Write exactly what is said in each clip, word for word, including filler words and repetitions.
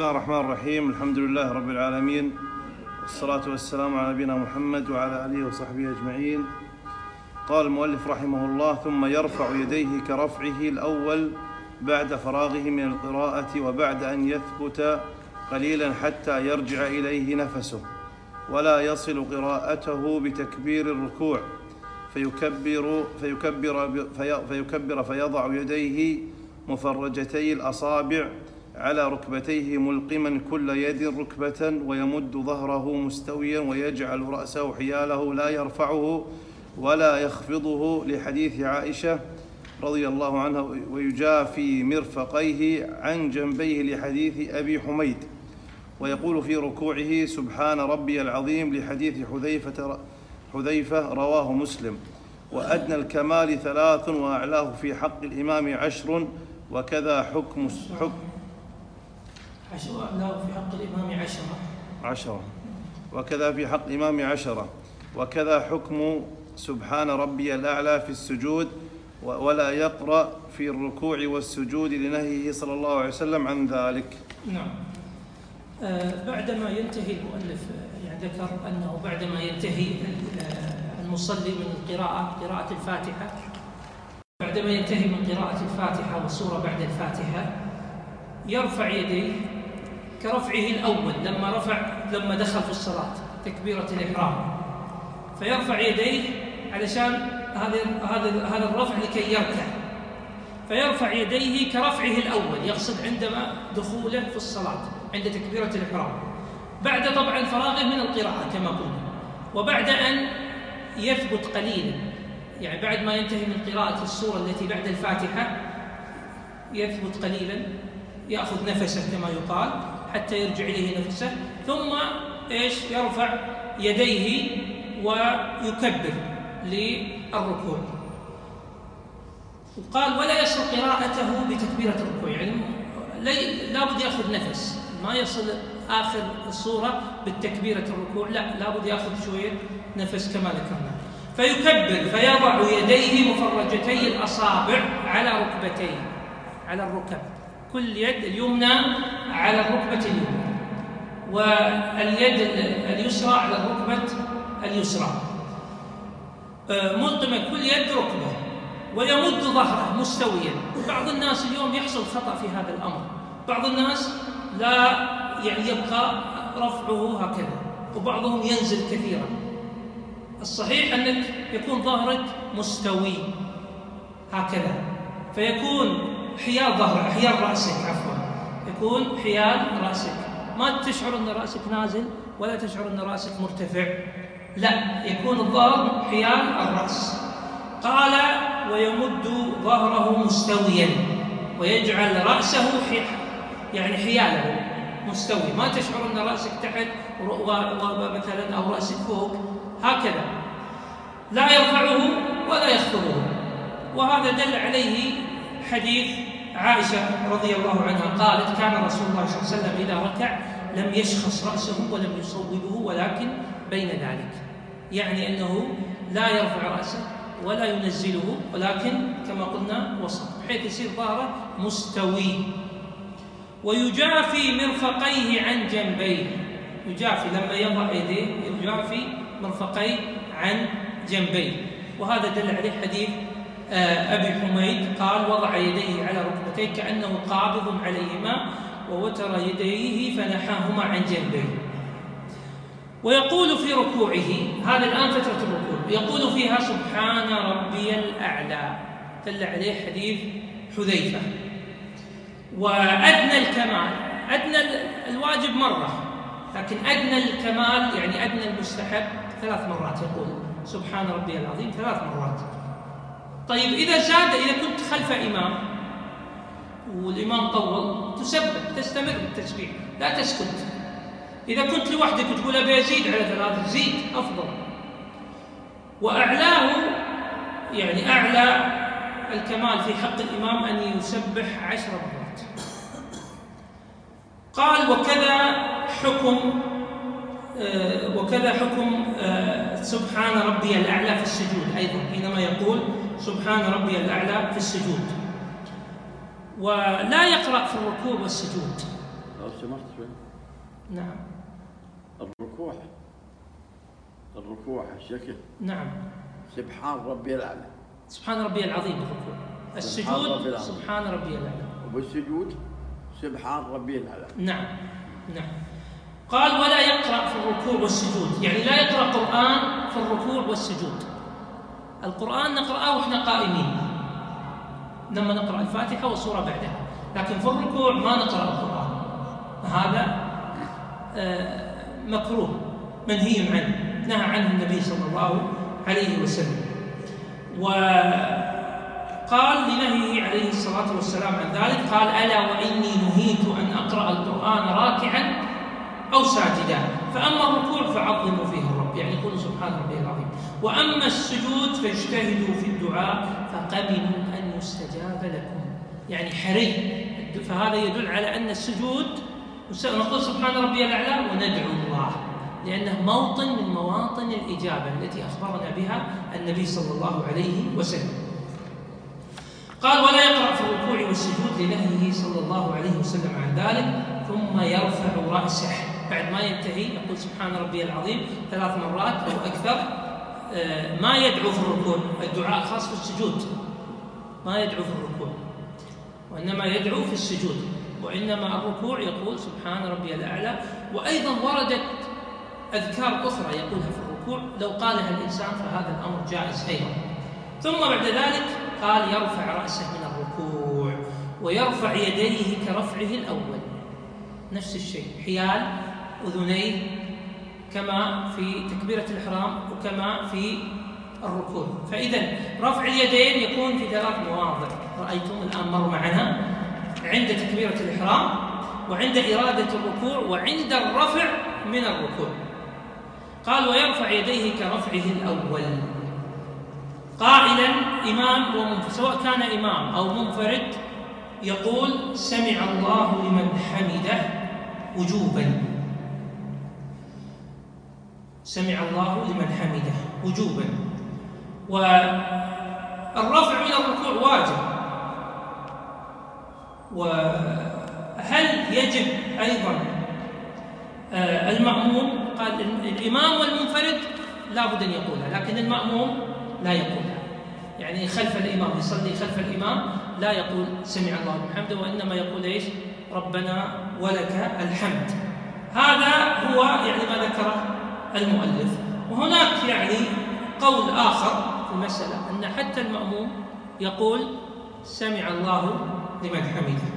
الله الرحمن الرحيم. الحمد لله رب العالمين، والصلاة والسلام على نبينا محمد وعلى آله وصحبه أجمعين. قال المؤلف رحمه الله: ثم يرفع يديه كرفعه الأول بعد فراغه من القراءة وبعد أن يثبت قليلا حتى يرجع إليه نفسه، ولا يصل قراءته بتكبير الركوع، فيكبر فيكبر فيكبر فيضع يديه مفرجتي الأصابع على ركبتيه ملقما كل يد ركبة، ويمد ظهره مستويا ويجعل رأسه حياله لا يرفعه ولا يخفضه، لحديث عائشة رضي الله عنها، ويجافي مرفقيه عن جنبيه لحديث أبي حميد، ويقول في ركوعه سبحان ربي العظيم، لحديث حذيفة حذيفة رواه مسلم. وأدنى الكمال ثلاث وأعلاه في حق الإمام عشر، وكذا حكم حكم وأعلاه في حق الإمام عشرة عشرة وكذا في حق الإمام عشرة وكذا حكم سبحان ربي الأعلى في السجود، ولا يقرأ في الركوع والسجود لنهيه صلى الله عليه وسلم عن ذلك. نعم. آه بعدما ينتهي المؤلف، يعني ذكر أنه بعدما ينتهي المصلي من القراءة قراءة الفاتحة بعدما ينتهي من قراءة الفاتحة والسورة بعد الفاتحة يرفع يديه كرفعه الأول لما رفع لما دخل في الصلاة تكبيرة الإحرام، فيرفع يديه علشان هذا هذا هذا الرفع لكي يركع، فيرفع يديه كرفعه الأول، يقصد عندما دخوله في الصلاة عند تكبيرة الإحرام، بعد طبعا فراغه من القراءة كما قلنا، وبعد أن يثبت قليلا، يعني بعد ما ينتهي من قراءة السورة التي بعد الفاتحة يثبت قليلا، يأخذ نفسه كما يقال حتى يرجع إليه نفسه، ثم إيش يرفع يديه ويكبر للركوع. وقال ولا يصل قراءته بتكبيرة الركوع، يعني لابد يأخذ نفس، ما يصل آخر السورة بالتكبيرة الركوع، لا لابد يأخذ شوية نفس كما ذكرنا. فيكبر فيضع يديه مفرجتي الأصابع على ركبتيه، على الركب، كل يد اليمنى على الركبة اليمنى، واليد اليسرى على الركبة اليسرى، ملقمة كل يد ركبة، ويمد ظهره مستويا. بعض الناس اليوم يحصل خطأ في هذا الأمر، بعض الناس لا يعني يبقى رفعه هكذا، وبعضهم ينزل كثيرا. الصحيح أنك يكون ظهرك مستوي هكذا، فيكون حيال ظهرك حيال رأسك عفوا يكون حيال رأسك، ما تشعر أن رأسك نازل ولا تشعر أن رأسك مرتفع، لا، يكون الظهر حيال الرأس. قال ويمد ظهره مستويا ويجعل رأسه حي... يعني حياله مستوي، ما تشعر أن رأسك تحت ومثلا أو رأسك فوق، هكذا لا يرفعه ولا يخفضه. وهذا دل عليه حديث عائشة رضي الله عنها قالت كان رسول الله صلى الله عليه وسلم إذا ركع لم يشخص رأسه ولم يصوبه ولكن بين ذلك، يعني أنه لا يرفع رأسه ولا ينزله، ولكن كما قلنا وسط، بحيث يصير ظهره مستوي. ويجافي مرفقيه عن جنبيه، يجافي لما يضع يديه يجافي مرفقيه عن جنبيه، وهذا دل عليه حديث أبي حميد قال وضع يديه على ركبتيه كأنه قابض عليهما ووتر يديه فنحاهما عن جنبيه. ويقول في ركوعه، هذا الآن فترة الركوع، يقول فيها سبحان ربي الأعلى، دل عليه حديث حذيفة. وأدنى الكمال، أدنى الواجب مرة، لكن أدنى الكمال يعني أدنى المستحب ثلاث مرات، يقول سبحان ربي العظيم ثلاث مرات. طيب إذا زاد، إذا كنت خلف إمام والإمام طول تسبح، تستمر بالتسبيح لا تسكت. إذا كنت لوحدك تقول أبي أزيد على ثلاث، زيد أفضل. وأعلاه يعني أعلى الكمال في حق الإمام أن يسبح عشر مرات. قال وكذا حكم آه وكذا حكم آه سبحان ربي الأعلى في السجود أيضا، حينما يقول سبحان ربي الأعلى في السجود، ولا يقرأ في الركوع والسجود، سمحت شوي. نعم. الركوع الركوع الشكل. نعم. سبحان ربي الأعلى. سبحان ربي العظيم بالركوع. السجود سبحان ربي الأعلى. وبالسجود سبحان ربي الأعلى. نعم نعم. قال ولا يقرأ في الركوع والسجود، يعني لا يقرأ قرآن في الركوع والسجود. القرآن نقرأه وإحنا قائمين لما نقرأ الفاتحة والسورة بعدها، لكن في الركوع ما نقرأ القرآن، هذا مكروه منهي عنه، نهى عنه النبي صلى الله عليه وسلم. وقال لنهيه عليه الصلاة والسلام عن ذلك، قال ألا وإني نهيت أن أقرأ القرآن راكعا أو ساجدا، فأما الركوع فعظموا فيه الرب، يعني يقول سبحان ربي العظيم، وأما السجود فاجتهدوا في الدعاء فقبلوا أن يستجاب لكم، يعني حري. فهذا يدل على أن السجود نقول سبحان ربي الأعلى وندعو الله، لأنه موطن من مواطن الإجابة التي أخبرنا بها النبي صلى الله عليه وسلم. قال ولا يقرأ في الركوع والسجود لنهيه صلى الله عليه وسلم عن ذلك، ثم يرفع رأسه بعد ما ينتهي، يقول سبحان ربي العظيم ثلاث مرات أو أكثر. ما يدعو في الركوع، الدعاء خاص في السجود، ما يدعو في الركوع وإنما يدعو في السجود، وإنما الركوع يقول سبحان ربي الأعلى. وأيضا وردت أذكار أخرى يقولها في الركوع لو قالها الإنسان فهذا الأمر جائز أيضا. ثم بعد ذلك قال يرفع رأسه من الركوع ويرفع يديه كرفعه الأول، نفس الشيء، حيال أذنيه كما في تكبيرة الإحرام وكما في الركوع. فإذا رفع اليدين يكون في ثلاث مواضع رأيتم الآن مر معنا، عند تكبيرة الإحرام وعند إرادة الركوع وعند الرفع من الركوع. قال ويرفع يديه كرفعه الأول قائلا إمام ومنفرد، سواء كان إمام أو منفرد يقول سمع الله لمن حمده وجوبا، سمع الله لمن حمده وجوبا. والرفع من الركوع واجب. وهل يجب أيضا المأموم؟ قال الإمام والمنفرد لا بد أن يقولها، لكن المأموم لا يقولها، يعني خلف الإمام يصلي خلف الإمام لا يقول سمع الله لمن حمده، وإنما يقول إيش؟ ربنا ولك الحمد. هذا هو يعني ما ذكره المؤلف. وهناك يعني قول آخر في المسألة أن حتى المأموم يقول سمع الله لمن حمده.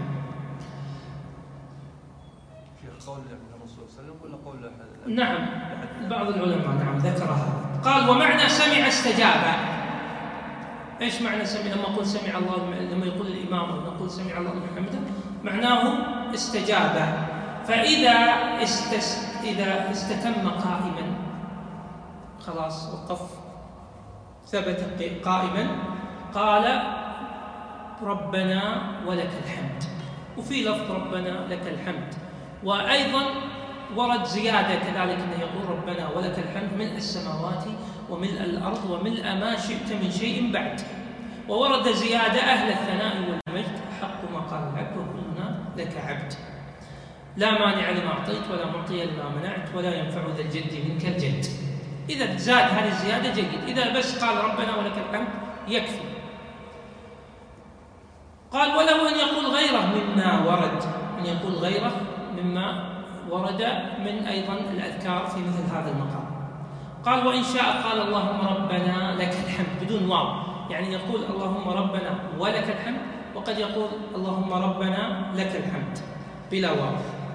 شيخ قول الرسول صلى الله عليه وسلم ولا قول أحد؟ نعم بعض العلماء نعم ذكرها. قال ومعنى سمع استجاب. ايش معنى سمع؟ لما اقول سمع الله لما يقول الامام نقول سمع الله لمن حمده معناه استجاب. فاذا استس اذا استتم قائما خلاص وقف ثبت قائما قال ربنا ولك الحمد، وفي لفظ ربنا لك الحمد. وايضا ورد زياده كذلك انه يقول ربنا ولك الحمد ملء السماوات وملء الارض وملء ما شئت من شيء بعد. وورد زياده اهل الثناء والمجد حق ما قال العبد وكلنا لك عبد، لا مانع لما اعطيت ولا معطي لما منعت ولا ينفع ذا الجد منك الجد. اذا زاد هذه الزياده جيد، اذا بس قال ربنا ولك الحمد يكفي. قال وله ان يقول غيره مما ورد، ان يقول غيره مما ورد من أيضا الأذكار في مثل هذا المقام. قال وإن شاء قال اللهم ربنا لك الحمد بدون واو، يعني يقول اللهم ربنا ولك الحمد، وقد يقول اللهم ربنا لك الحمد بلا واو،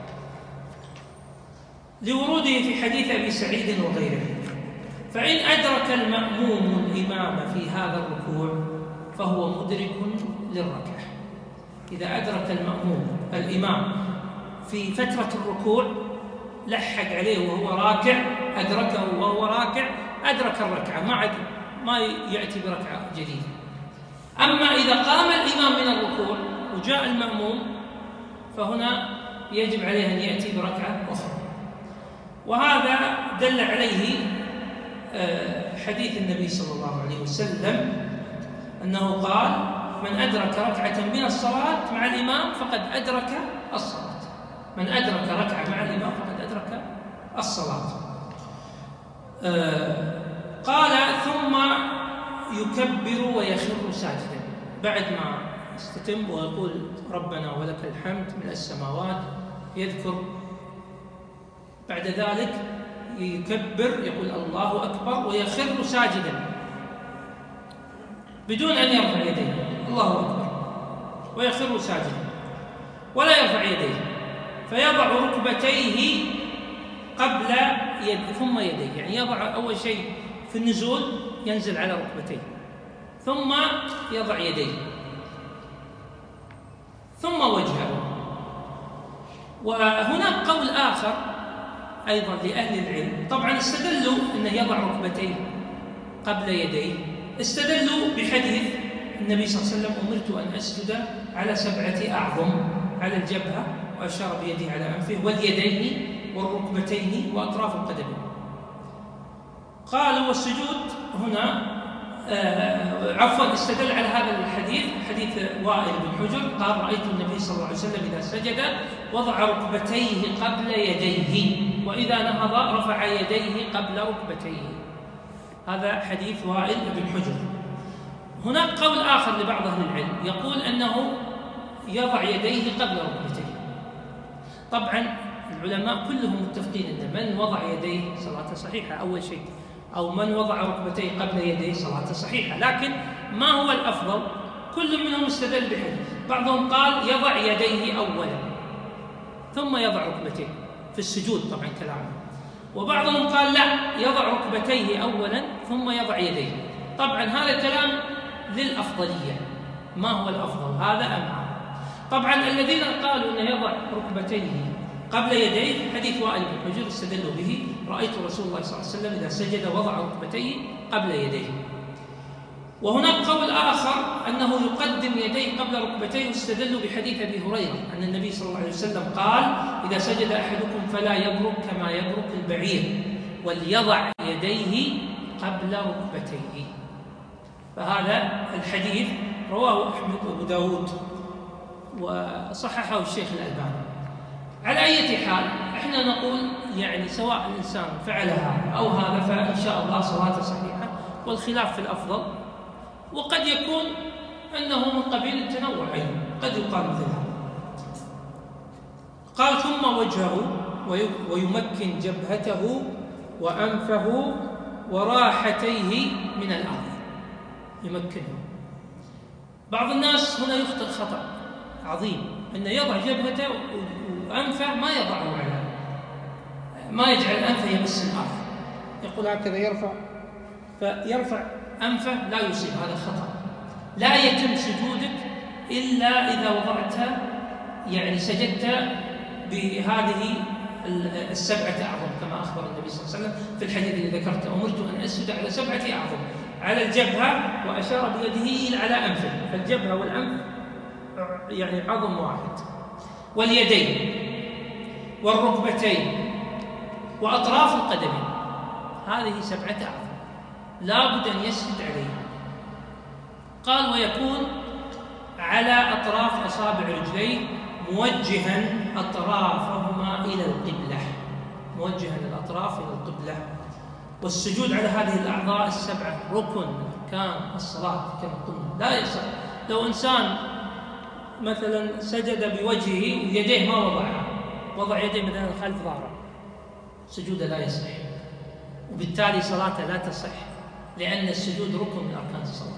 لوروده في حديث أبي سعيد وغيره. فإن أدرك المأموم الإمام في هذا الركوع فهو مدرك للركعة. إذا أدرك المأموم الإمام في فترة الركوع لحق عليه وهو راكع، أدركه وهو راكع أدرك الركعة، ما عاد ما يأتي بركعة جديدة. أما إذا قام الإمام من الركوع وجاء المأموم فهنا يجب عليه أن يأتي بركعة أخرى. وهذا دل عليه حديث النبي صلى الله عليه وسلم أنه قال من أدرك ركعة من الصلاة مع الإمام فقد أدرك الصلاة. من أدرك ركعة مع الإمام فقد أدرك الصلاة. آه قال ثم يكبر ويخر ساجدا، بعد ما يستتم ويقول ربنا ولك الحمد من السماوات، يذكر بعد ذلك يكبر يقول الله أكبر ويخر ساجدا بدون أن يرفع يديه، الله أكبر ويخر ساجدا ولا يرفع يديه، فيضع ركبتيه قبل يد ثم يديه، يعني يضع أول شيء في النزول ينزل على ركبتيه ثم يضع يديه ثم وجهه. وهناك قول آخر أيضا لأهل العلم، طبعا استدلوا أنه يضع ركبتيه قبل يديه، استدلوا بحديث النبي صلى الله عليه وسلم أمرت أن أسجد على سبعة أعظم، على الجبهة وأشار بيده على أنفه واليدين والركبتين وأطراف القدمين. قالوا والسجود هنا آه عفوا استدل على هذا الحديث حديث وائل بن حجر قال رأيت النبي صلى الله عليه وسلم إذا سجد وضع ركبتيه قبل يديه وإذا نهض رفع يديه قبل ركبتيه. هذا حديث وائل بن حجر. هناك قول آخر لبعض أهل العلم يقول أنه يضع يديه قبل ركبتيه. طبعا العلماء كلهم متفقين أن من وضع يديه صلاته صحيحة أول شيء، أو من وضع ركبتيه قبل يديه صلاته صحيحة، لكن ما هو الأفضل؟ كل منهم استدل بحديث، بعضهم قال يضع يديه أولا ثم يضع ركبتيه في السجود طبعا كلامه، وبعضهم قال لا يضع ركبتيه أولا ثم يضع يديه. طبعا هذا كلام للأفضلية، ما هو الأفضل هذا أم هذا؟ طبعا الذين قالوا أنه يضع ركبتيه قبل يديه حديث وائل بن حجر استدلوا به، رأيت رسول الله صلى الله عليه وسلم إذا سجد وضع ركبتيه قبل يديه. وهناك قول آخر أنه يقدم يديه قبل ركبتيه، استدلوا بحديث أبي هريرة أن النبي صلى الله عليه وسلم قال إذا سجد أحدكم فلا يبرك كما يبرك البعير وليضع يديه قبل ركبتيه. فهذا الحديث رواه أحمد وأبو داود وصححه الشيخ الألباني. على أي حال احنا نقول يعني سواء الإنسان فعل هذا أو هذا فإن شاء الله صلاته صحيحة، والخلاف في الأفضل، وقد يكون أنه من قبيل التنوع أيضا، قد يقال مثل هذا. قال ثم وجهه ويمكن جبهته وأنفه وراحتيه من الأرض، يمكنه. بعض الناس هنا يخطئ خطأ عظيم أنه يضع جبهته وأنفه ما يضعه على ما يجعل أنفه يمس الأرض، يقول هكذا يرفع فيرفع أنفه، لا يصيب، هذا خطأ. لا يتم سجودك إلا إذا وضعتها يعني سجدت بهذه السبعة أعظم كما أخبر النبي صلى الله عليه وسلم في الحديث الذي ذكرته أمرت أن أسجد على سبعة أعظم، على الجبهة وأشار بيده على أنفه، فالجبهة والأنف يعني عظم واحد، واليدين والركبتين وأطراف القدمين، هذه سبعة أعظم لا بد أن يسجد عليها. قال ويكون على أطراف أصابع رجليه موجها أطرافهما إلى القبلة، موجها الأطراف إلى القبلة. والسجود على هذه الأعضاء السبعة ركن من أركان الصلاة كما قلنا، لا يصح لو إنسان مثلا سجد بوجهه ويديه ما وضعها، وضع يديه مثلا خلف ظهره، سجوده لا يصح، وبالتالي صلاته لا تصح، لأن السجود ركن من أركان الصلاة.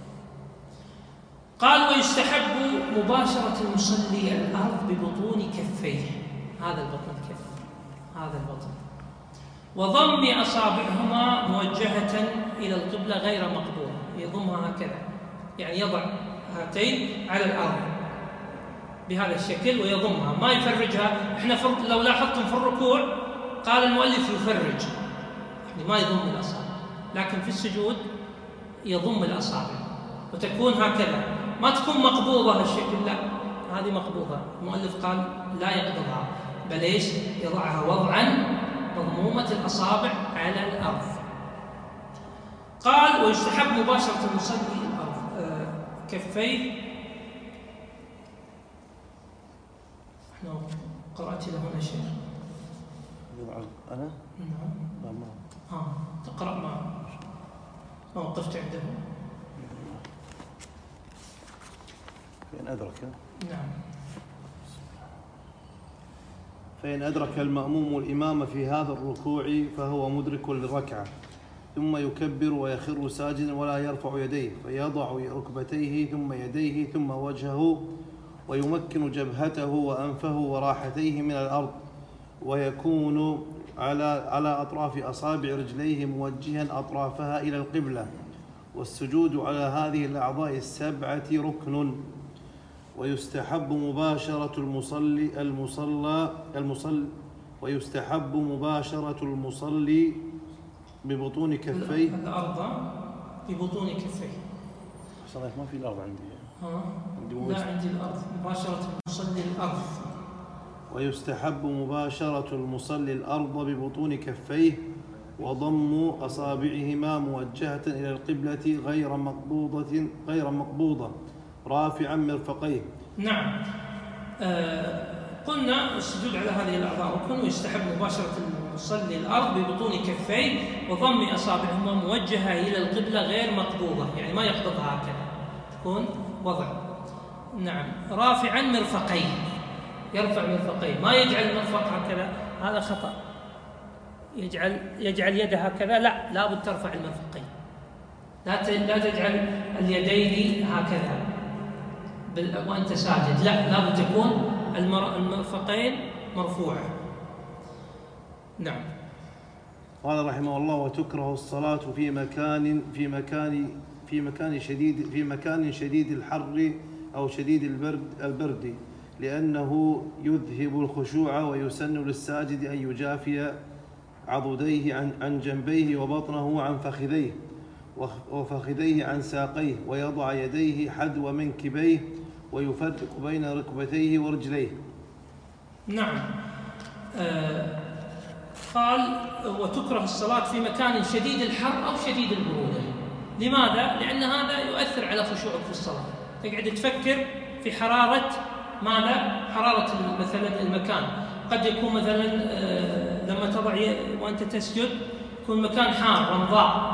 قال ويستحب مباشرة المصلي الأرض ببطون كفيه، هذا البطن الكف، هذا البطن، وضم أصابعهما موجهة إلى القبلة غير مقبولة، يضمها هكذا يعني يضع هاتين على الأرض بهذا الشكل ويضمها، ما يفرجها. احنا لو لاحظتم في الركوع قال المؤلف يفرج، يعني ما يضم الأصابع، لكن في السجود يضم الأصابع وتكون هكذا، ما تكون مقبوضة هالشكل، لا هذه مقبوضة. المؤلف قال لا يقبضها، بل ايش؟ يضعها وضعا مضمومة الأصابع على الأرض. قال ويستحب مباشرة المصلي الأرض آه كفيه. قرأت له هنا شيخ. أنا؟ نعم. لا ما. ها تقرأ ما ما وقفت عنده. فإن أدرك. نعم. فإن أدرك المأموم الإمام في هذا الركوع فهو مدرك للركعة، ثم يكبر ويخر ساجدا ولا يرفع يديه، فيضع ركبتيه ثم يديه ثم وجهه، ويمكن جبهته وأنفه وراحتيه من الأرض، ويكون على على أطراف أصابع رجليه موجها أطرافها إلى القبلة. والسجود على هذه الأعضاء السبعة ركن. ويستحب مباشرة المصلي المصلى المصلي ويستحب مباشرة المصلي ببطون كفيه الأرض ببطون كفيه. صحيح ما في الأرض عندي. ها لا عندي الأرض. مباشرة المصلي الأرض. ويستحب مباشرة المصلي الأرض ببطون كفيه، وضم أصابعهما موجهة إلى القبلة غير مقبوضة غير مقبوضة رافعا مرفقيه. نعم. آه قلنا السجود على هذه الأعضاء ركن، ويستحب مباشرة المصلي الأرض ببطون كفيه وضم أصابعهما موجهة إلى القبلة غير مقبوضة، يعني ما يقبضها هكذا، تكون وضع. نعم. رافعا مرفقيه، يرفع مرفقيه، ما يجعل المرفق هكذا، هذا خطأ. يجعل يجعل يده هكذا، لا لابد ترفع المرفقين، لا لا تجعل اليدين هكذا وأنت ساجد، لا لابد تكون المرفقين مرفوعة. نعم. قال رحمه الله: وتكره الصلاة في مكان في مكان في مكان شديد في مكان شديد الحر أو شديد البرد البرد لأنه يذهب الخشوع، ويسن للساجد أن يجافي عضديه عن عن جنبيه، وبطنه عن فخذيه، وفخذيه عن ساقيه، ويضع يديه حذو منكبيه، ويفرق بين ركبتيه ورجليه. نعم. آه قال: وتكره الصلاة في مكان شديد الحر أو شديد البرودة. لماذا؟ لأن هذا يؤثر على خشوعك في الصلاة، تقعد تفكر في حرارة ماذا؟ حرارة مثلا المكان. قد يكون مثلا آه لما تضع وأنت تسجد يكون مكان حار رمضاء،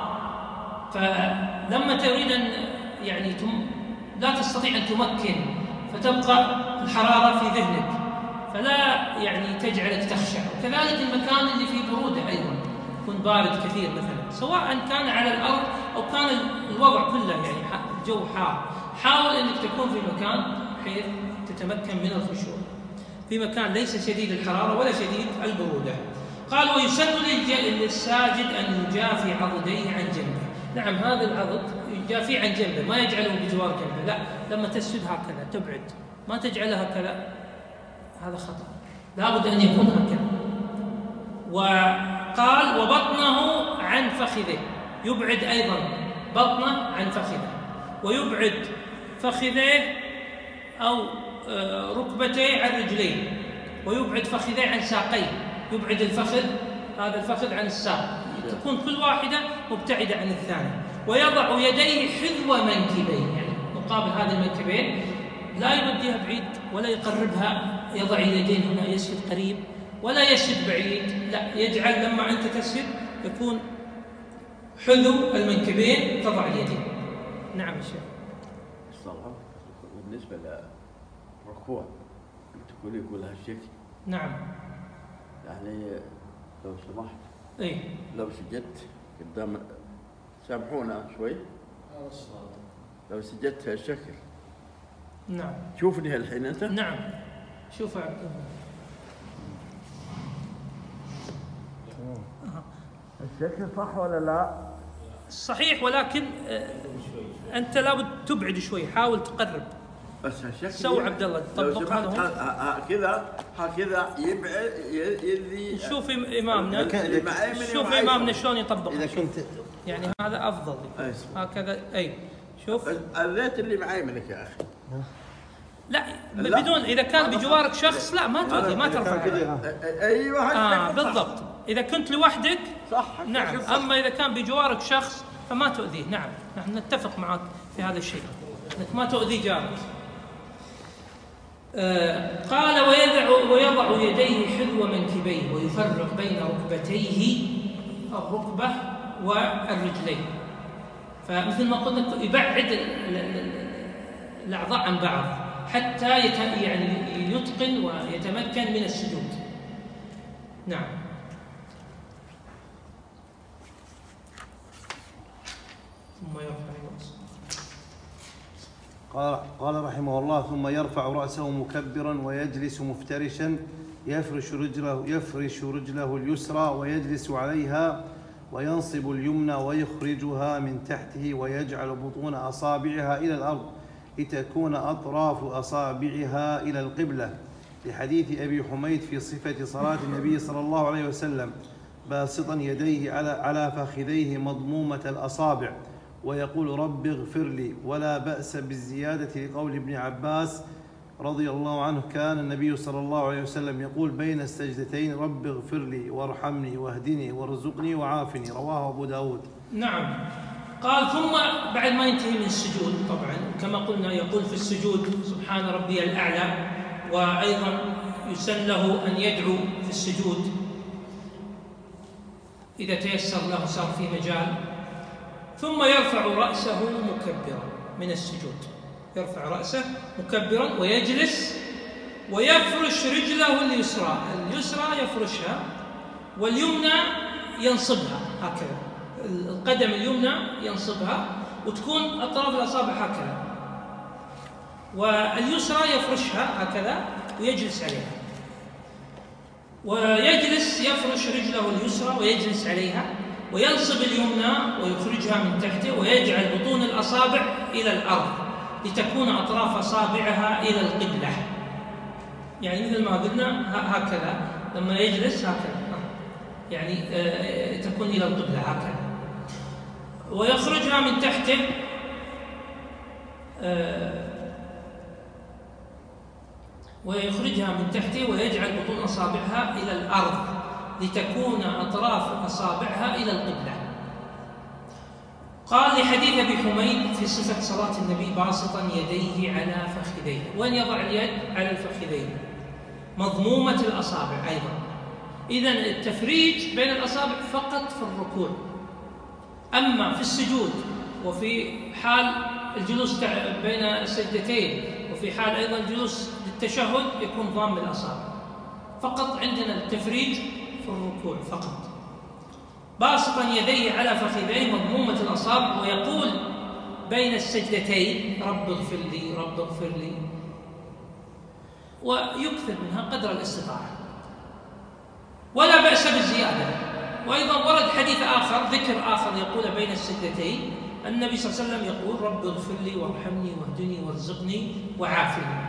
فلما تريد أن يعني تم لا تستطيع أن تمكن، فتبقى الحرارة في ذهنك، فلا يعني تجعلك تخشع. وكذلك المكان اللي فيه برودة أيضا يكون بارد كثير مثلا، سواء كان على الأرض أو كان الوضع كله يعني الجو حار، حاول أنك تكون في مكان بحيث تتمكن من الخشوع، في مكان ليس شديد الحرارة ولا شديد البرودة. قال: ويسن للساجد أن يجافي عضديه عن جنبه. نعم، هذا العضد يجافي عن جنبه، ما يجعله بجوار جنبه، لا، لما تسجد هكذا تبعد، ما تجعلها هكذا، هذا خطأ، لابد أن يكون هكذا. وقال: وبطنه عن فخذه، يبعد أيضا بطنه عن فخذه، ويبعد فخذيه أو ركبتيه عن رجليه، ويبعد فخذيه عن ساقيه، يبعد الفخذ، هذا الفخذ عن الساق، تكون كل واحدة مبتعدة عن الثانية. ويضع يديه حذو منكبيه، يعني مقابل هذه المنكبين، لا يوديها بعيد ولا يقربها، يضع اليدين هنا يسجد قريب ولا يسجد بعيد، لا، يجعل لما أنت تسجد يكون حذو المنكبين، تضع اليدين. نعم يا شيخ. الصلاة بالنسبة للركوع تقول يقول هالشكل. نعم. يعني لو سمحت، اي لو سجدت قدام، سامحونا شوي، لو سجدت هالشكل. نعم. شوفني الحين انت. نعم. شوف عبد الله. الشكل صح ولا لا؟ صحيح، ولكن انت لابد تبعد شوي، حاول تقرب. بس هالشكل سو عبد الله طبق هذا هكذا هكذا يبعد يذي. شوف امامنا، شوف امامنا شلون يطبق. اذا كنت يعني هذا افضل هكذا. اي شوف الريت اللي معي منك يا اخي. لا بدون، اذا كان بجوارك شخص لا ما تؤذي، ما ترفع. ايوه اه بالضبط، اذا كنت لوحدك صح. نعم، اما اذا كان بجوارك شخص فما تؤذيه. نعم، نحن نتفق معك في هذا الشيء، انك ما تؤذي جارك. آه قال ويضع, ويضع يديه حذو منكبيه ويفرق بين ركبتيه الركبة والرجلين. فمثل ما قلنا يبعد الأعضاء عن بعض حتى يعني يتقن ويتمكن من السجود. نعم. ثم يرفع رأسه. قال قال رحمه الله: ثم يرفع رأسه مكبرا ويجلس مفترشا يفرش رجله يفرش رجله اليسرى ويجلس عليها وينصب اليمنى ويخرجها من تحته ويجعل بطون أصابعها إلى الأرض لتكون أطراف أصابعها إلى القبلة، لحديث أبي حميد في صفة صلاة النبي صلى الله عليه وسلم باسطا يديه على على فخذيه مضمومة الأصابع ويقول: رب اغفر لي. ولا بأس بالزيادة لقول ابن عباس رضي الله عنه: كان النبي صلى الله عليه وسلم يقول بين السجدتين: رب اغفر لي وارحمني واهدني وارزقني وعافني. رواه أبو داود. نعم. قال: ثم بعد ما ينتهي من السجود، طبعا كما قلنا يقول في السجود سبحان ربي الأعلى، وأيضا يسن له أن يدعو في السجود إذا تيسر له، صار في مجال. ثم يرفع رأسه مكبرا من السجود، يرفع رأسه مكبرا ويجلس ويفرش رجله اليسرى، اليسرى يفرشها واليمنى ينصبها هكذا، القدم اليمنى ينصبها وتكون أطراف الأصابع هكذا، واليسرى يفرشها هكذا ويجلس عليها، ويجلس يفرش رجله اليسرى ويجلس عليها وينصب اليمنى ويخرجها من تحته ويجعل بطون الأصابع إلى الأرض لتكون أطراف أصابعها إلى القبلة. يعني مثل ما قلنا هكذا لما يجلس هكذا، يعني تكون إلى القبلة هكذا، ويخرجها من تحته ويخرجها من تحته ويجعل بطون أصابعها إلى الأرض لتكون أطراف أصابعها إلى القبلة. قال لحديث أبي حميد في صفة صلاة النبي باسطا يديه على فخذيه، وين يضع اليد؟ على الفخذين مضمومة الأصابع أيضا. إذن التفريج بين الأصابع فقط في الركوع، أما في السجود وفي حال الجلوس بين السجدتين وفي حال أيضا الجلوس للتشهد يكون ضام الأصابع. فقط عندنا التفريج في الركوع فقط. باسطا يديه على فخذيه مضمومة الأصابع ويقول بين السجدتين: رب اغفر لي رب اغفر لي، ويكثر منها قدر الاستطاعة، ولا بأس بالزيادة. وأيضا ورد حديث آخر، ذكر آخر يقول بين السجدتين النبي صلى الله عليه وسلم يقول: رب اغفر لي وارحمني واهدني وارزقني وعافني.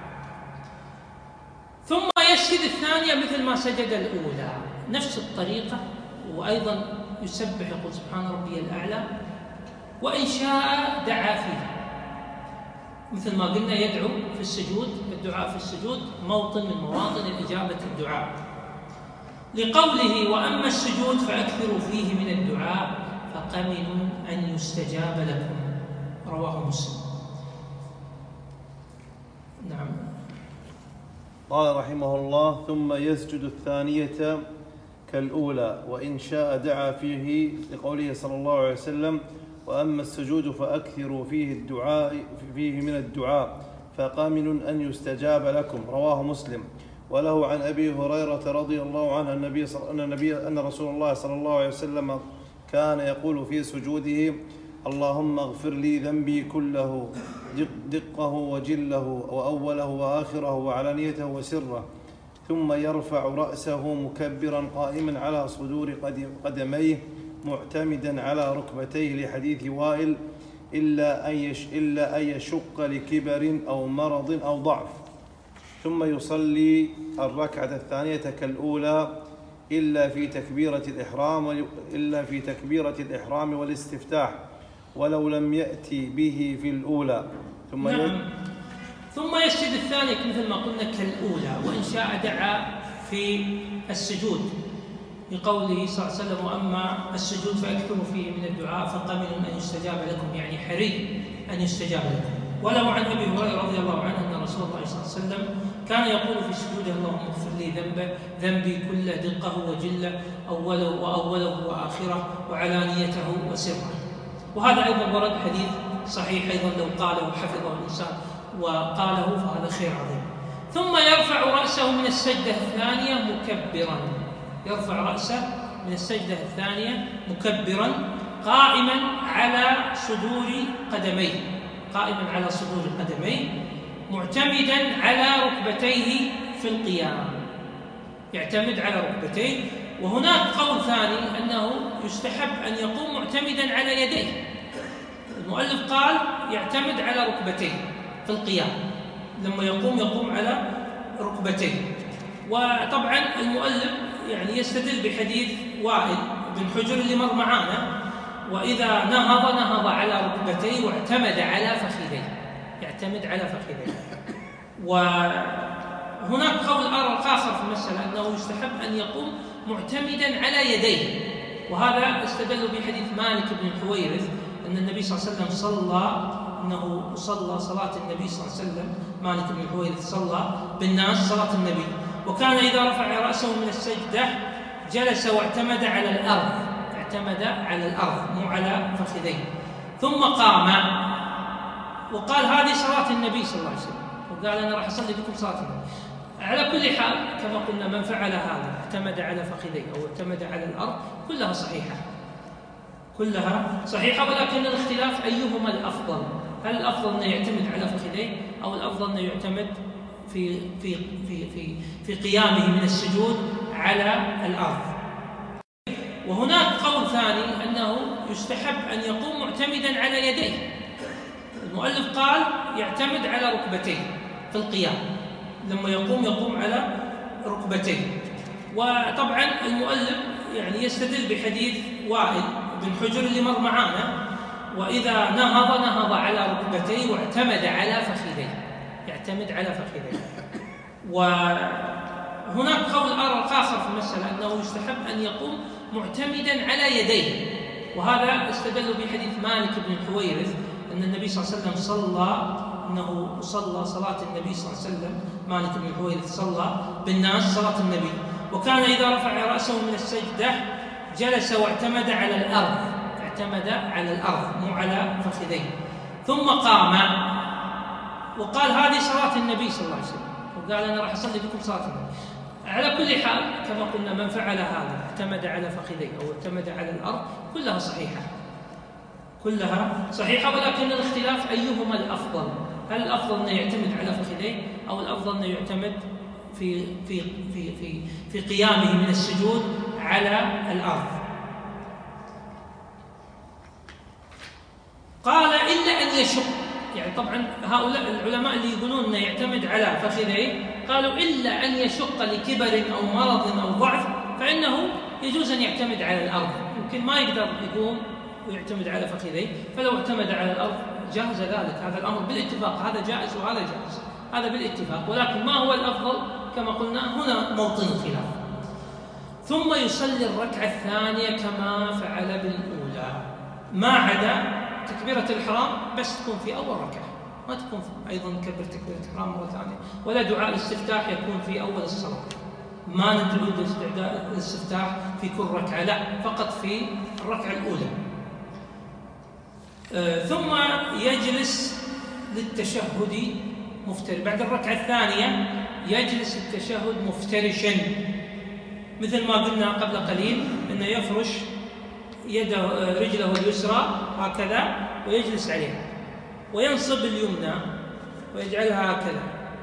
ثم يسجد الثانية مثل ما سجد الأولى، نفس الطريقة، وأيضا يسبح يقول سبحان ربي الأعلى، وإن شاء دعا فيه مثل ما قلنا يدعو في السجود. الدعاء في السجود موطن من مواطن إجابة الدعاء، لقوله: وأما السجود فأكثروا فيه من الدعاء فقمن أن يستجاب لكم. رواه مسلم. نعم. قال رحمه الله: ثم يسجد الثانية كالأولى وإن شاء دعا فيه، لقوله صلى الله عليه وسلم: وأما السجود فأكثروا فيه الدعاء فيه من الدعاء فقامن أن يستجاب لكم. رواه مسلم. وله عن أبي هريرة رضي الله عنه النبي أن النبي أن رسول الله صلى الله عليه وسلم كان يقول في سجوده: اللهم اغفر لي ذنبي كله دقه وجله وأوله وآخره وعلانيته وسره، ثم يرفع رأسه مكبرا قائما على صدور قدميه معتمدا على ركبتيه، لحديث وائل: إلا أن يش إلا أن يشق لكبر أو مرض أو ضعف. ثم يصلي الركعة الثانية كالأولى إلا في تكبيرة الإحرام إلا في تكبيرة الإحرام والاستفتاح، ولو لم يأتي به في الأولى. ثم نعم. ثم يسجد الثانية مثل ما قلنا كالأولى، وإن شاء دعا في السجود، لقوله صلى الله عليه وسلم: وأما السجود فأكثروا فيه من الدعاء فقمن أن يستجاب لكم، يعني حري أن يستجاب لكم. وله عن أبي هريرة رضي الله عنه أن رسول الله صلى الله عليه وسلم كان يقول في سجوده: اللهم اغفر لي ذنبه ذنبي كله دقه وجله أوله وأوله وآخره وعلانيته وسره. وهذا أيضا ورد حديث صحيح أيضا لو قاله حفظه الإنسان وقاله فهذا خير عظيم. ثم يرفع رأسه من السجدة الثانية مكبرا، يرفع رأسه من السجدة الثانية مكبرا قائما على صدور قدميه، قائما على صدور قدميه معتمدا على ركبتيه في القيام، يعتمد على ركبتيه. وهناك قول ثاني أنه يستحب أن يقوم معتمدا على يديه. المؤلف قال يعتمد على ركبتيه في القيام، لما يقوم يقوم على ركبتيه. وطبعا المؤلف يعني يستدل بحديث وائل بن حجر اللي مر معانا: وإذا نهض نهض على ركبتيه واعتمد على فخذيه، يعتمد على فخذيه. وهناك قول آخر في المسألة أنه يستحب أن يقوم معتمدا على يديه، وهذا استدل بحديث مالك بن الحويرث أن النبي صلى الله عليه وسلم صلى أنه صلى صلاة النبي صلى الله عليه وسلم، مالك بن الحويرث صلى بالناس صلاة النبي، وكان إذا رفع رأسه من السجدة جلس واعتمد على الأرض، اعتمد على الأرض مو على فخذيه، ثم قام وقال هذه صلاة النبي صلى الله عليه وسلم، وقال أنا راح أصلي بكم صلاة النبي. على كل حال كما قلنا من فعل هذا اعتمد على فخذيه أو اعتمد على الأرض كلها صحيحة، كلها صحيحة، ولكن الاختلاف أيهما الأفضل، هل الأفضل أنه يعتمد على فخذيه أو الأفضل أنه يعتمد في في في في في قيامه من السجود على الأرض. وهناك قول ثاني أنه يستحب أن يقوم معتمدا على يديه. المؤلف قال يعتمد على ركبتيه في القيام، لما يقوم يقوم على ركبتيه. وطبعا المؤلف يعني يستدل بحديث وائل بن حجر اللي مر معانا: وإذا نهض نهض على ركبتيه واعتمد على فخذيه، يعتمد على فخذيه. وهناك قول آخر في المسألة أنه يستحب أن يقوم معتمدا على يديه، وهذا استدل بحديث مالك بن الحويرث أن النبي صلى الله عليه وسلم صلى أنه صلى صلاة النبي صلى الله عليه وسلم، مالك بن الحويرث صلى بالناس صلاة النبي، وكان إذا رفع رأسه من السجدة جلس واعتمد على الأرض، اعتمد على الأرض مو على فخذيه، ثم قام وقال هذه صلاة النبي صلى الله عليه وسلم، وقال أنا راح أصلي بكم صلاة النبي. على كل حال كما قلنا من فعل هذا اعتمد على فخذيه أو اعتمد على الأرض كلها صحيحة، كلها صحيحة، ولكن الاختلاف أيهما الأفضل، هل الأفضل أنه يعتمد على فخذيه أو الأفضل أنه يعتمد في في في في في قيامه من السجود على الأرض. قال إلا أن يشق، يعني طبعا هؤلاء العلماء اللي يقولون أنه يعتمد على فخذيه قالوا إلا أن يشق لكبر أو مرض أو ضعف فإنه يجوز أن يعتمد على الأرض، يمكن ما يقدر يقوم ويعتمد على فخذيه، فلو اعتمد علد الأرض جاز ذلك، هذا الأمر بالاتفاق، هذا جائز وهذا جائز، هذا بالاتفاق. ولكن ما هو الأفضل كما قلنا هنا موطن الخلاف. ثم يصلي الركعة الثانية كما فعل بالأولى، ما عدا تكبيرة الإحرام بس تكون في أول ركعة، ما تكون أيضا كبر تكبيرة الإحرام مرة ثانية، ولا دعاء الاستفتاح يكون في أول الصلاة، ما ندعو الاستفتاح في كل ركعة، لا فقط في الركعة الأولى. آه ثم يجلس للتشهد مفترش، بعد الركعة الثانية يجلس التشهد مفترشا، مثل ما قلنا قبل قليل أنه يفرش يده رجله اليسرى هكذا ويجلس عليها، وينصب اليمنى ويجعلها هكذا،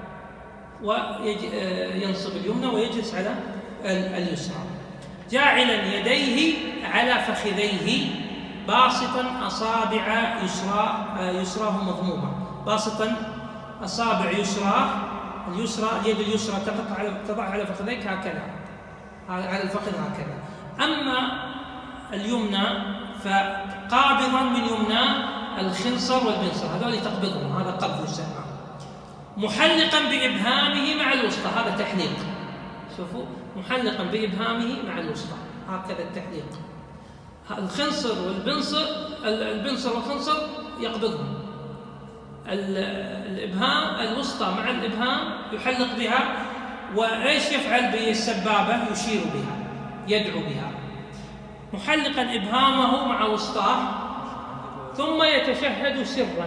وينصب اليمنى ويجلس على اليسرى، جاعلا يديه على فخذيه، باسطا أصابع يسرى يسراه مضمومة، باسطا أصابع يسراه اليسرى، اليد اليسرى تقع على تضع على فخذيك هكذا، على الفخذ هكذا. أما اليمنى فقابضا من يمنى الخنصر والبنصر، هذول تقبضهم، هذا قبض يسمى، محلقا بإبهامه مع الوسطى، هذا تحليق، شوفوا محلقا بإبهامه مع الوسطى، هكذا التحليق. الخنصر والبنصر البنصر والخنصر يقبضهم، الإبهام الوسطى مع الإبهام يحلق بها، وإيش يفعل بالسبابة؟ يشير بها، يدعو بها، محلقا إبهامه مع وسطاه، ثم يتشهد سرا.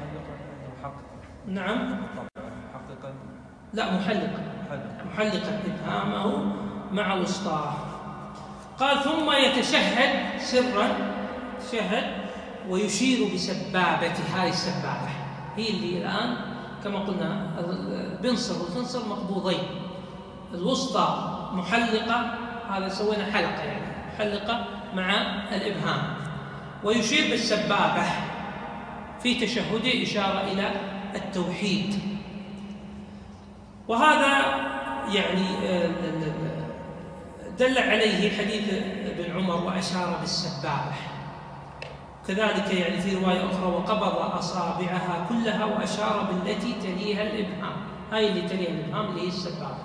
نعم، لا، محلقا محلقا إبهامه مع وسطاه. قال ثم يتشهد سرا، تشهد ويشير بسبابته. هاي السبابة هي اللي الآن كما قلنا البنصر والخنصر مقبوضين، الوسطى محلقة، هذا سوينا حلقة يعني محلقة مع الإبهام، ويشير بالسبابة في تشهده إشارة إلى التوحيد. وهذا يعني دل عليه حديث ابن عمر وأشار بالسبابة. كذلك يعني في رواية أخرى وقبض أصابعها كلها وأشار بالتي تليها الإبهام، هاي اللي تليها الإبهام اللي هي السبابة.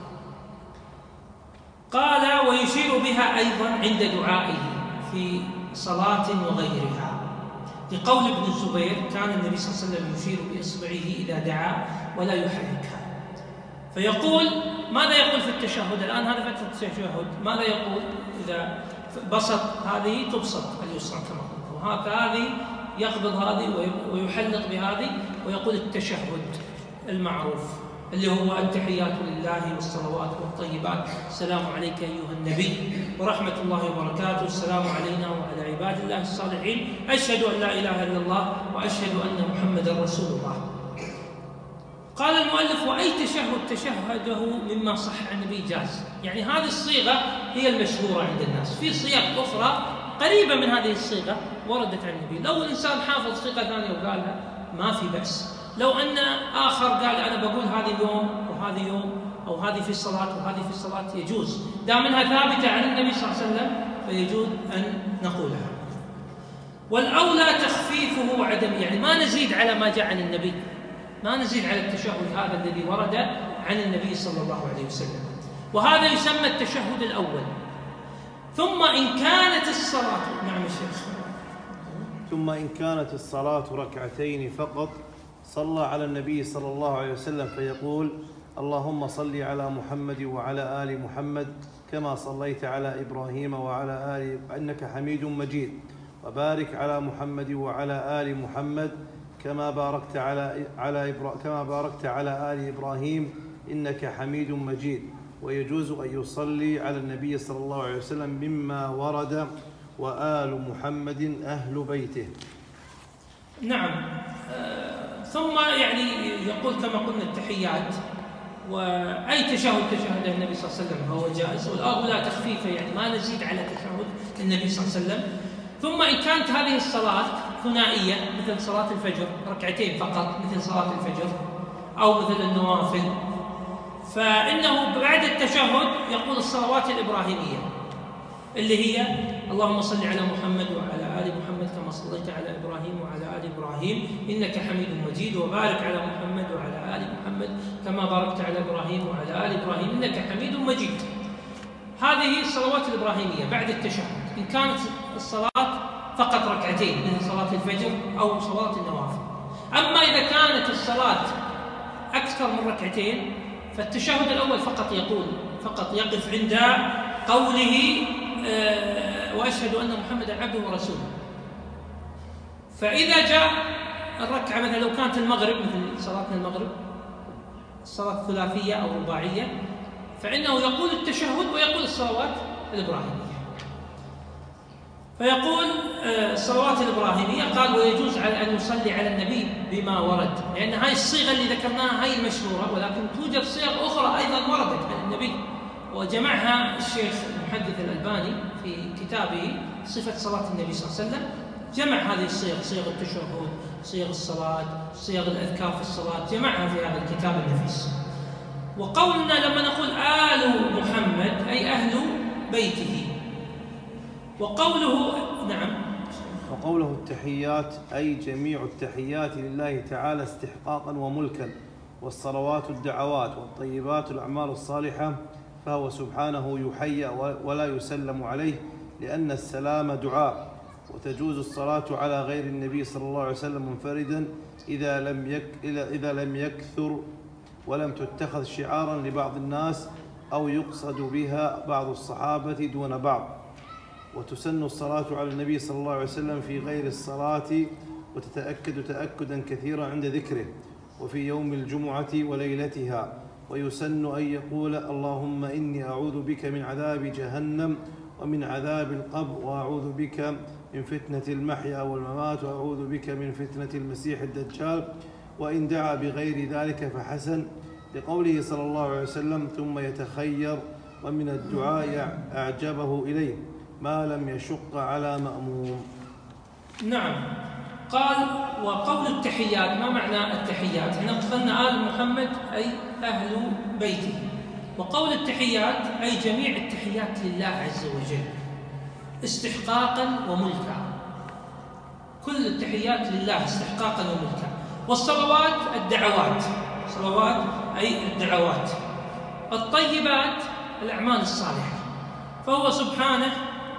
قال ويشير بها أيضا عند دعائه في صلاة وغيرها، لقول ابن الزبير كان النبي صلى الله عليه وسلم يشير بإصبعه إذا دعا ولا يحركها. فيقول ماذا يقول في التشهد الآن؟ هذا فترة التشهد ماذا يقول؟ إذا بسط هذه تبسط اليسرى كما قلت، وهذه يقبض هذه ويحلق بهذه، ويقول التشهد المعروف اللي هو التحيات لله والصلوات والطيبات، السلام عليك أيها النبي ورحمة الله وبركاته، السلام علينا وعلى عباد الله الصالحين، أشهد أن لا إله إلا الله وأشهد أن محمدا رسول الله. قال المؤلف وأي تشهد تشهده مما صح عن النبي جاز، يعني هذه الصيغة هي المشهورة عند الناس. في صيغ أخرى قريبة من هذه الصيغة وردت عن النبي، لو الإنسان حافظ صيغة ثانية وقالها ما في بأس. لو أن آخر قال أنا بقول هذه اليوم وهذه يوم أو هذه في الصلاة وهذه في الصلاة يجوز، دام أنها ثابتة عن النبي صلى الله عليه وسلم فيجوز أن نقولها. والأولى تخفيفه وعدم، يعني ما نزيد على ما جاء عن النبي، ما نزيد على التشهد هذا الذي ورد عن النبي صلى الله عليه وسلم، وهذا يسمى التشهد الأول. ثم إن كانت الصلاة، نعم الشيخ، ثم إن كانت الصلاة ركعتين فقط صلى على النبي صلى الله عليه وسلم فيقول اللهم صل على محمد وعلى آل محمد كما صليت على إبراهيم وعلى آل إنك حميد مجيد، وبارك على محمد وعلى آل محمد كما باركت على على إبرا كما باركت على آل إبراهيم إنك حميد مجيد. ويجوز أن يصلي على النبي صلى الله عليه وسلم مما ورد وآل محمد أهل بيته. نعم. آه ثم يعني يقول كما قلنا التحيات، وأي تشهد تشهده النبي صلى الله عليه وسلم هو جائز، والأولى تخفيفه يعني ما نزيد على تشهد النبي صلى الله عليه وسلم. ثم إن كانت هذه الصلاة ثنائية مثل صلاة الفجر ركعتين فقط مثل صلاة الفجر أو مثل النوافل، فإنه بعد التشهد يقول الصلوات الإبراهيمية اللي هي اللهم صل على محمد وعلى آل محمد كما صليت على إبراهيم وعلى آل إبراهيم إنك حميد مجيد، وبارك على محمد وعلى آل محمد كما باركت على إبراهيم وعلى آل إبراهيم إنك حميد مجيد. هذه الصلوات الإبراهيمية بعد التشهد إن كانت الصلاة فقط ركعتين مثل صلاة الفجر أو صلاة النوافل. أما إذا كانت الصلاة أكثر من ركعتين فالتشهد الأول فقط يقول فقط يقف عند قوله أه وأشهد أن محمدا عبده ورسوله. فإذا جاء الركعة مثلا لو كانت المغرب مثل صلاتنا المغرب الصلاة الثلاثية أو رباعية فإنه يقول التشهد ويقول الصلوات الإبراهيمية. فيقول الصلوات الإبراهيمية قال ويجوز على أن يصلي على النبي بما ورد، لأن هاي الصيغة اللي ذكرناها هاي المشهورة، ولكن توجد صيغ أخرى أيضا وردت عن النبي وجمعها الشيخ المحدث الألباني في كتابه صفة صلاة النبي صلى الله عليه وسلم، جمع هذه الصيغ، صيغ التشهد، صيغ الصلاة، صيغ الأذكار في الصلاة، جمعها في هذا الكتاب النفيس. وقولنا لما نقول آل محمد أي أهل بيته. وقوله نعم وقوله التحيات أي جميع التحيات لله تعالى استحقاقا وملكا، والصلوات الدعوات والطيبات الأعمال الصالحة، فهو سبحانه يحيى ولا يسلم عليه، لأن السلام دعاء، وتجوز الصلاة على غير النبي صلى الله عليه وسلم منفردا إذا لم يك إذا لم يكثر ولم تتخذ شعارا لبعض الناس أو يقصد بها بعض الصحابة دون بعض. وتسن الصلاة على النبي صلى الله عليه وسلم في غير الصلاة وتتأكد تأكدا كثيرا عند ذكره وفي يوم الجمعة وليلتها. ويسن أن يقول اللهم إني أعوذ بك من عذاب جهنم ومن عذاب القبر وأعوذ بك من فتنة المحيا والممات وأعوذ بك من فتنة المسيح الدجال. وإن دعا بغير ذلك فحسن، لقوله صلى الله عليه وسلم ثم يتخير ومن الدعاء أعجبه إليه ما لم يشق على مأموم. نعم. قال وقول التحيات، ما معنى التحيات؟ هنا قلنا آل محمد أي أهل بيته، وقول التحيات أي جميع التحيات لله عز وجل استحقاقا وملكا، كل التحيات لله استحقاقا وملكا. والصلوات الدعوات، صلوات أي الدعوات. الطيبات الأعمال الصالحة، فهو سبحانه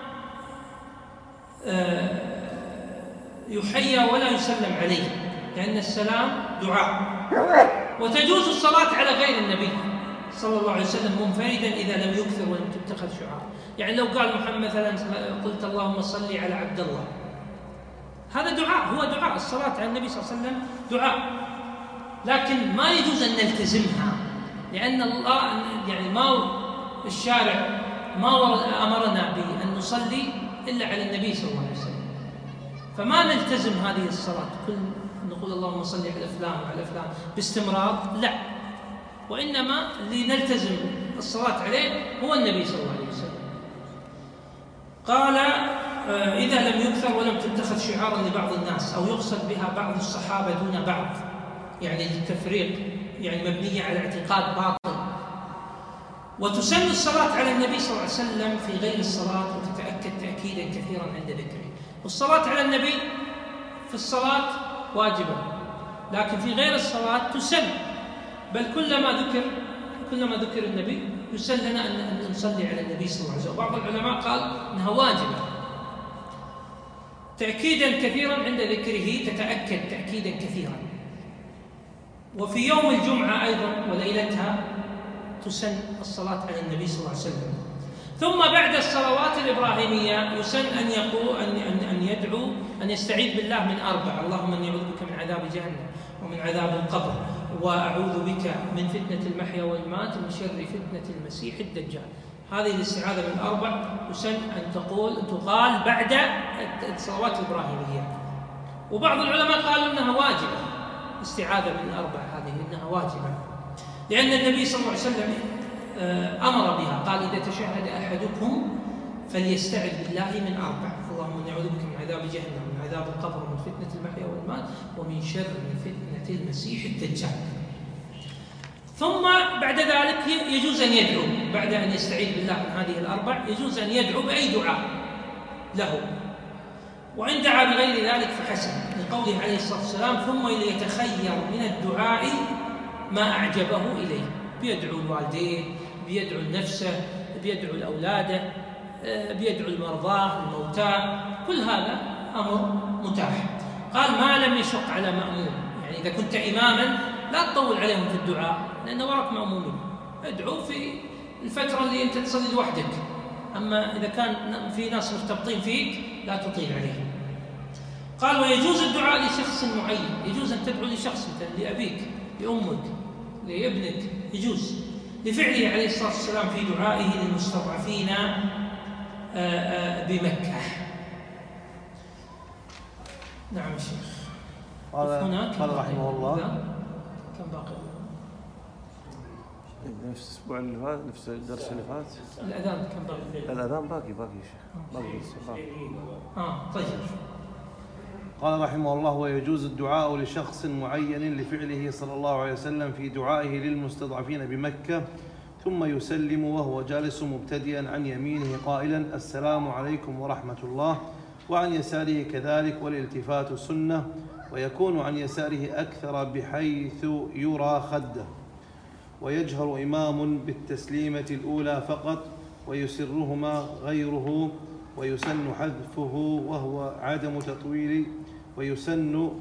يحيى ولا يسلم عليه، لأن السلام دعاء. وتجوز الصلاة على غير النبي صلى الله عليه وسلم منفردا إذا لم يكثر ولم تتخذ شعار. يعني لو قال محمد مثلا قلت اللهم صل على عبد الله، هذا دعاء، هو دعاء. الصلاة على النبي صلى الله عليه وسلم دعاء، لكن ما يجوز أن نلتزمها، لأن الله يعني ما الشارع ما أمرنا بأن نصلي إلا على النبي صلى الله عليه وسلم، فما نلتزم هذه الصلاة كل نقول اللهم صل على فلان وعلى فلان باستمرار، لا، وإنما اللي نلتزم الصلاة عليه هو النبي صلى الله عليه وسلم. قال إذا لم يكثر ولم تتخذ شعارا لبعض الناس أو يقصد بها بعض الصحابة دون بعض، يعني التفريق يعني مبنية على اعتقاد باطل. وتسن الصلاة على النبي صلى الله عليه وسلم في غير الصلاة وتتأكد تأكيدا كثيرا عند ذكره. والصلاة على النبي في الصلاة واجبة، لكن في غير الصلاة تسن، بل كلما ذكر كلما ذكر النبي يسن لنا أن نصلي على النبي صلى الله عليه وسلم. بعض العلماء قال أنها واجبة تأكيدا كثيرا عند ذكره، تتأكد تأكيدا كثيرا. وفي يوم الجمعة أيضا وليلتها تسن الصلاة على النبي صلى الله عليه وسلم. ثم بعد الصلوات الإبراهيمية يسن أن يقول أن أن يدعو أن يستعيذ بالله من أربع: اللهم إني أعوذ بك من عذاب جهنم ومن عذاب القبر وأعوذ بك من فتنة المحيا والممات ومن شر فتنة المسيح الدجال. هذه الاستعاذة من أربع يسن أن تقول تقال بعد الصلوات الإبراهيمية. وبعض العلماء قالوا أنها واجبة، استعاذة من أربع هذه أنها واجبة، لأن النبي صلى الله عليه وسلم أمر بها، قال إذا تشهد أحدكم فليستعذ بالله من أربع: اللهم إني أعوذ بك من عذاب جهنم ومن عذاب القبر ومن فتنة المحيا والممات ومن شر فتنة المسيح الدجال. ثم بعد ذلك يجوز أن يدعو، بعد أن يستعيذ بالله من هذه الأربع يجوز أن يدعو بأي دعاء له، وإن دعا بغير ذلك فحسن، لقوله عليه الصلاة والسلام: ثم ليتخير من الدعاء ما أعجبه إليه. بيدعو الوالدين، بيدعو لنفسه، بيدعو لأولاده، بيدعو المرضى الموتى، كل هذا أمر متاح. قال ما لم يشق على مأموم، يعني إذا كنت إماما لا تطول عليهم في الدعاء لأن وراك مأمومين، ادعو في الفترة اللي أنت تصلي لوحدك، أما إذا كان في ناس مرتبطين فيك لا تطيل عليهم. قال ويجوز الدعاء لشخص معين، يجوز أن تدعو لشخص مثلا لأبيك، لأمك، لابنك، يجوز، لفعله عليه الصلاة والسلام في دعائه للمستضعفين بمكة. نعم الشيخ. قال قال رحمه الله: كم باقي؟ نفس الأسبوع اللي فات، نفس الدرس اللي فات. الأذان كم باقي؟ الأذان باقي باقي يا شيخ، باقي باقي. آه طيب. قال رحمه الله: ويجوز الدعاء لشخص معين لفعله صلى الله عليه وسلم في دعائه للمستضعفين بمكة، ثم يسلم وهو جالس مبتدئا عن يمينه قائلا: السلام عليكم ورحمة الله، وعن يساره كذلك، والالتفات سنة، ويكون عن يساره أكثر بحيث يرى خده، ويجهر إمام بالتسليمة الأولى فقط ويسرهما غيره ويسن حذفه وهو عدم تطويل ويسن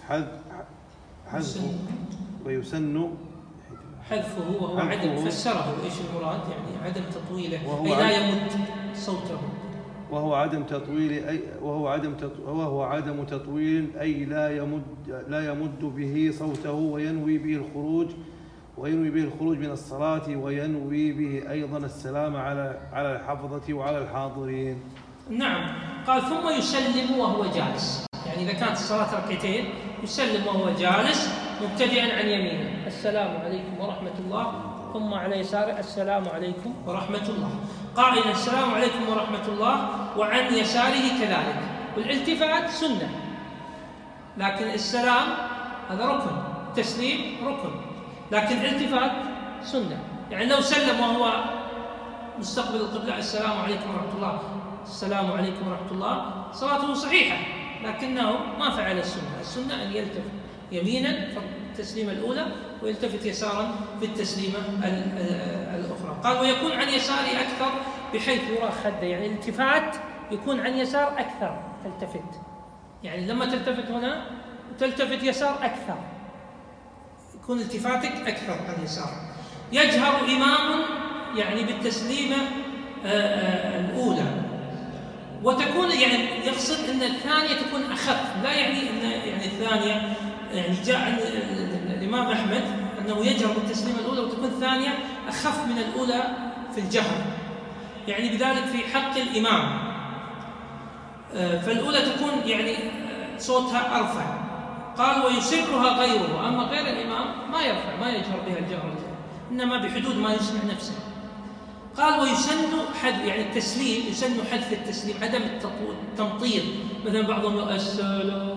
حذفه ويسن حذفه وهو عدم فسره ايش المراد يعني عدم تطويله اي لا يمد صوته وهو عدم تطويل اي وهو عدم وهو عدم تطويل اي لا يمد لا يمد به صوته وينوي به الخروج وينوي به الخروج من الصلاة وينوي به أيضا السلام على على الحفظة وعلى الحاضرين. نعم. قال ثم يسلم وهو جالس، يعني إذا كانت الصلاة ركعتين يسلم وهو جالس مبتدئا عن يمينه السلام عليكم ورحمة الله، ثم على يساره السلام عليكم ورحمة الله، قائلا السلام عليكم ورحمة الله، وعن يساره كذلك. والالتفات سنة، لكن السلام هذا ركن، تسليم ركن، لكن الالتفات سنة. يعني لو سلم وهو مستقبل القبلة السلام عليكم ورحمة الله السلام عليكم ورحمة الله صلاته صحيحة، لكنه ما فعل السنة. السنة أن يلتفت يمينا في التسليمة الأولى ويلتفت يسارا في التسليمة الأخرى. قال ويكون عن يساره أكثر بحيث يرى خده، يعني الالتفات يكون عن يسار أكثر، تلتفت يعني لما تلتفت هنا تلتفت يسار أكثر، يكون التفاتك أكثر عن يسار. يجهر إمام يعني بالتسليمة الأولى، وتكون يعني يقصد أن الثانية تكون أخف، لا يعني أن يعني الثانية يعني جاء عن الإمام أحمد أنه يجهر بالتسليمة الأولى وتكون الثانية أخف من الأولى في الجهر، يعني بذلك في حق الإمام. فالأولى تكون يعني صوتها أرفع. قال ويسرها غيره، أما غير الإمام ما يرفع ما يجهر بها الجهر، إنما بحدود ما يسمع نفسه. قال ويسن حذف يعني التسليم، يسن حذف التسليم، عدم التمطيط، مثلا بعضهم يقول السلام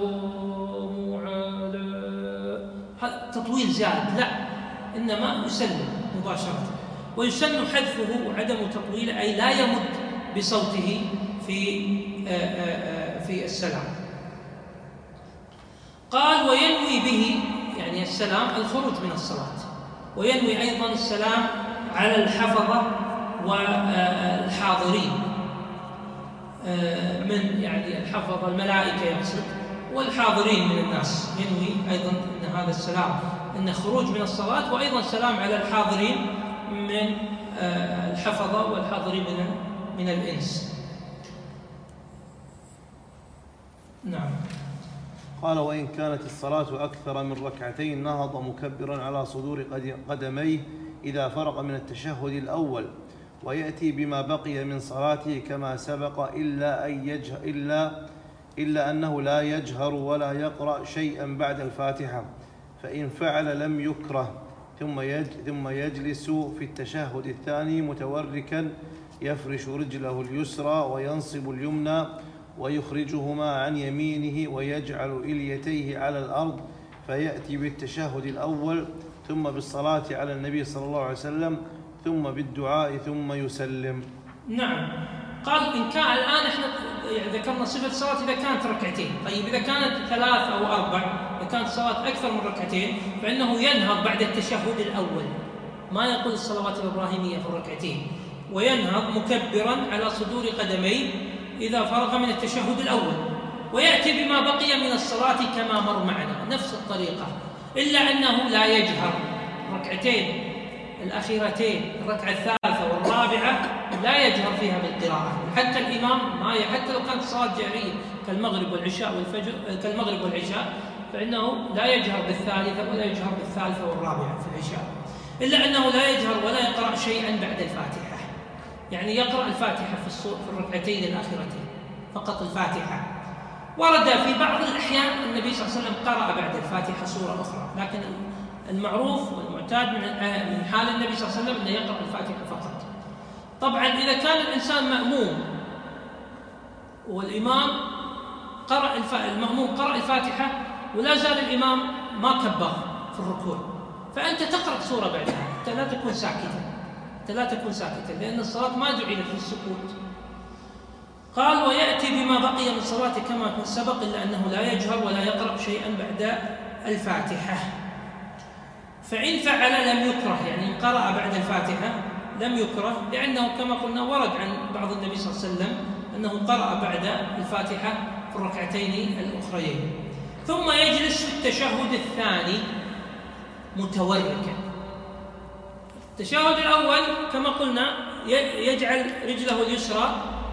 على تطويل زاد، لا إنما يسلم مباشرة. ويسن حذفه وعدم تطويله أي لا يمد بصوته في في السلام. قال وينوي به يعني السلام الخروج من الصلاة، وينوي أيضا السلام على الحفظة والحاضرين، من يعني الحفظة الملائكة يقصد والحاضرين من الناس، ينوي أيضا أن هذا السلام أن خروج من الصلاة، وأيضا السلام على الحاضرين من الحفظة والحاضرين من من الإنس. نعم. قال وإن كانت الصلاة أكثر من ركعتين نهض مكبرا على صدور قدميه إذا فرغ من التشهد الأول، ويأتي بما بقي من صلاته كما سبق إلا أن يجهر إلا إلا أنه لا يجهر ولا يقرأ شيئا بعد الفاتحة، فإن فعل لم يكره، ثم ثم يجلس في التشهد الثاني متوركا يفرش رجله اليسرى وينصب اليمنى ويخرجهما عن يمينه ويجعل إليتيه على الأرض، فيأتي بالتشهد الأول ثم بالصلاة على النبي صلى الله عليه وسلم ثم بالدعاء ثم يسلم. نعم. قال إن كان الآن احنا ذكرنا صفة الصلاة إذا كانت ركعتين، طيب إذا كانت ثلاث أو أربع، إذا كانت الصلاة أكثر من ركعتين فإنه ينهض بعد التشهد الأول، ما يقول الصلوات الإبراهيمية في الركعتين، وينهض مكبرا على صدور قدميه إذا فرغ من التشهد الأول، ويأتي بما بقي من الصلاة كما مر معنا نفس الطريقة، إلا أنه لا يجهر. ركعتين الأخيرتين الركعة الثالثة والرابعة لا يجهر فيها بالقراءة، حتى الإمام ما حتى لو كانت صلاة جهرية كالمغرب والعشاء والفجر كالمغرب والعشاء فإنه لا يجهر بالثالثة ولا يجهر بالثالثة والرابعة في العشاء، إلا أنه لا يجهر ولا يقرأ شيئا بعد الفاتحة، يعني يقرأ الفاتحة في في الركعتين الأخيرتين فقط الفاتحة. ورد في بعض الأحيان النبي صلى الله عليه وسلم قرأ بعد الفاتحة سورة أخرى، لكن المعروف والمعتاد من حال النبي صلى الله عليه وسلم أنه يقرأ الفاتحة فقط. طبعا إذا كان الإنسان مأموم والإمام قرأ الف... المأموم قرأ الفاتحة ولا زال الإمام ما كبر في الركوع، فأنت تقرأ سورة بعدها، أنت لا تكون ساكتا، أنت لا تكون ساكتا لأن الصلاة ما جعلت للسكوت. قال ويأتي بما بقي من صلاته كما سبق إلا أنه لا يجهر ولا يقرأ شيئا بعد الفاتحة. فإن فعل لم يكره، يعني إن قرأ بعد الفاتحة لم يكره، لأنه كما قلنا ورد عن بعض النبي صلى الله عليه وسلم أنه قرأ بعد الفاتحة في الركعتين الأخريين. ثم يجلس في التشهد الثاني متوركا. التشهد الأول كما قلنا يجعل رجله اليسرى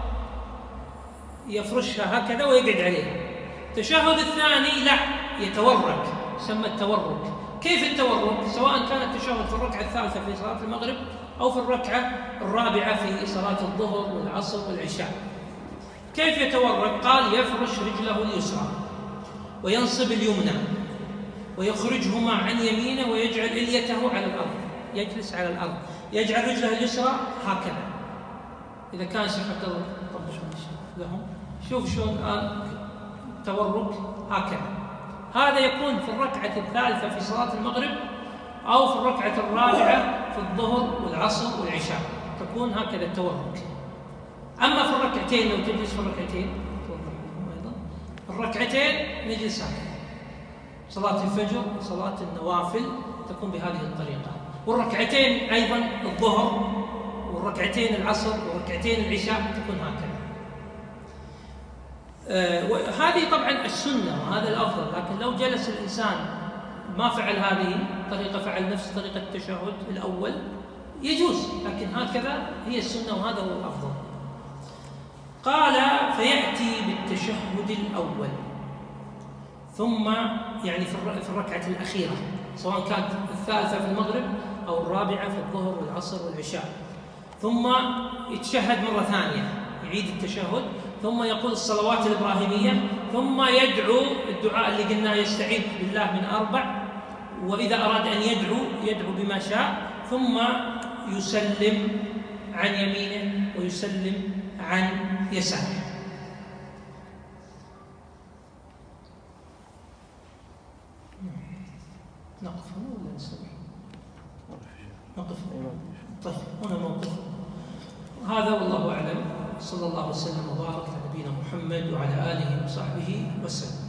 يفرشها هكذا ويقعد عليها. التشهد الثاني لا، يتورك، يسمى التورك. كيف التورك؟ سواء كان التشهد في الركعة الثالثة في صلاة المغرب أو في الركعة الرابعة في صلاة الظهر والعصر والعشاء. كيف يتورك؟ قال يفرش رجله اليسرى وينصب اليمنى ويخرجهما عن يمينه ويجعل إليته على الأرض، يجلس على الأرض، يجعل رجله اليسرى هكذا. إذا كان شيخ عبد الله طب لهم شوف شلون الآن تورك هكذا. هذا يكون في الركعة الثالثة في صلاة المغرب أو في الركعة الرابعة في الظهر والعصر والعشاء، تكون هكذا التورك. أما في الركعتين لو تجلس في الركعتين أيضا الركعتين نجلس هكذا. صلاة الفجر صلاة النوافل تكون بهذه الطريقة، والركعتين أيضا الظهر والركعتين العصر والركعتين العشاء تكون هكذا. آه وهذه طبعا السنة وهذا الأفضل، لكن لو جلس الإنسان ما فعل هذه الطريقة، فعل نفس طريقة التشهد الأول يجوز، لكن هكذا هي السنة وهذا هو الأفضل. قال فيأتي بالتشهد الأول ثم يعني في الركعة الأخيرة سواء كانت الثالثة في المغرب أو الرابعة في الظهر والعصر والعشاء، ثم يتشهد مرة ثانية، يعيد التشهد، ثم يقول الصلوات الإبراهيمية، ثم يدعو الدعاء اللي قلناه يستعيذ بالله من أربع، وإذا أراد أن يدعو يدعو بما شاء، ثم يسلم عن يمينه ويسلم عن يساره. نقف هنا ولا نستمر؟ نقف. طيب هنا موقف. هذا والله أعلم. صلى الله وسلم وبارك على نبينا محمد وعلى آله وصحبه وسلم.